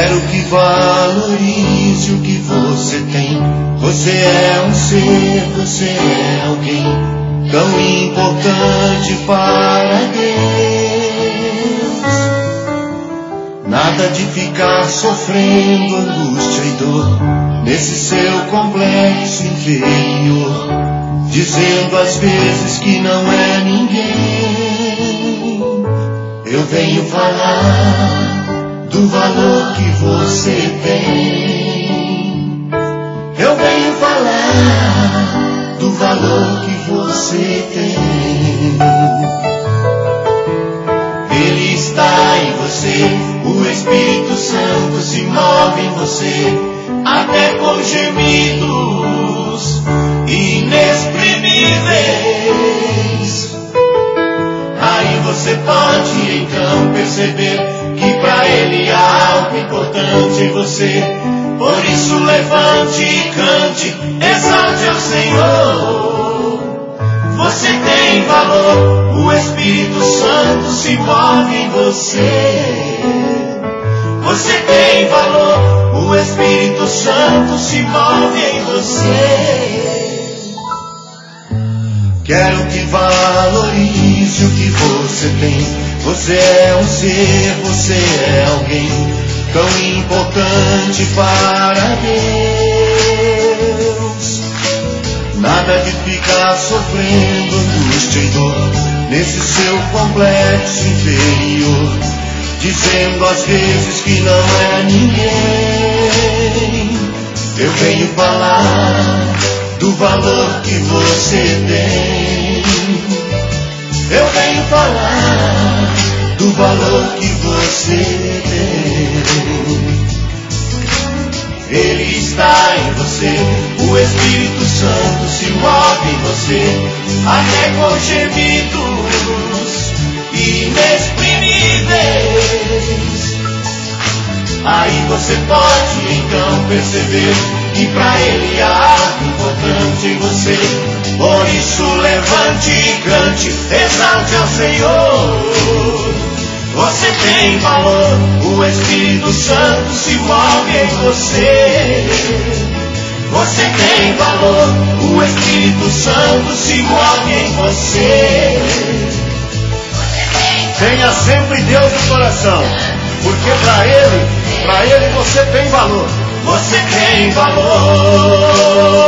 Quero que valorize o que você tem. Você é um ser, você é alguém tão importante para Deus. Nada de ficar sofrendo angústia e dor nesse seu complexo inferior, dizendo às vezes que não é ninguém. Eu venho falar do valor que você tem. Eu venho falar do valor que você tem. Ele está em você, o Espírito Santo se move em você, até com gemidos inexprimíveis. Aí você pode então perceber que para Ele há algo importante em você. Por isso levante e cante, exalte ao Senhor. Você tem valor, o Espírito Santo se move em você. Você tem valor, o Espírito Santo se move em você. Quero que valorize o que você tem. Você é um ser, você é alguém tão importante para Deus. Nada de ficar sofrendo angústia e dor nesse seu complexo inferior, dizendo às vezes que não é ninguém. Eu venho falar do valor que você tem. Eu venho falar do valor que você tem. Ele está em você, o Espírito Santo se move em você, até com gemidos inexprimíveis. Aí você pode então perceber que para Ele há algo importante em você. Por isso levante e cante, exalte ao Senhor. Você tem valor, o Espírito Santo se move em você. Você tem valor, o Espírito Santo se move em você. Tenha sempre Deus no coração, porque para Ele você tem valor. Você tem valor.